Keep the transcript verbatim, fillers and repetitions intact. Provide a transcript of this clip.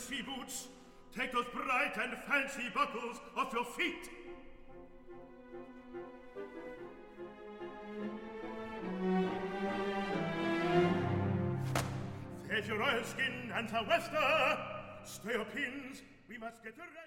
sea boots. Take those bright and fancy buckles off your feet. There's your oilskin and sou'wester. Stay your pins. We must get the